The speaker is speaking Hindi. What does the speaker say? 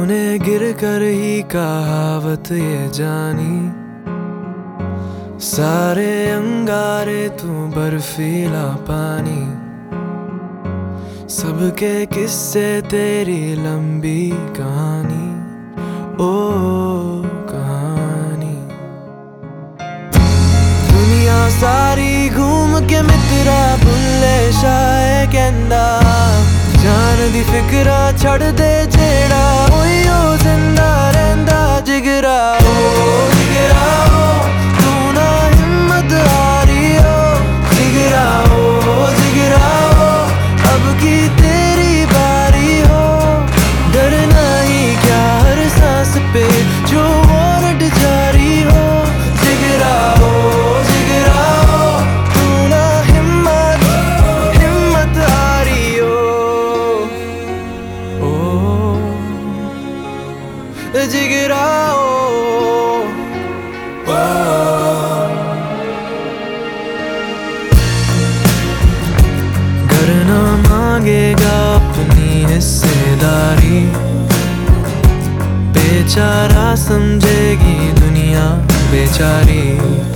तूने गिर कर ही कहावत ये जानी, सारे अंगारे तू बर्फीला पानी, सबके किस्से तेरी लंबी कहानी, ओ कहानी। दुनिया सारी घूम के मित्रा भुल्ले शाये कहंदा, जान दी फिकरा छड़ दे जेड़ा ओयो जिंदा रहंदा जिगरा, ओ जिगरा ओ तू ना हिम्मत हारी हो, जिगरा ओ जिगरा ओ अब की तेरी बारी हो, डरना ही क्या हर सांस पे जो वारंट जारी हो, जिगरा ओ जिगरा ओ तू ना हिम्मत हारी हो, जिगरा घर ना मांगेगा अपनी हिस्सेदारी, बेचारा समझेगी दुनिया बेचारी।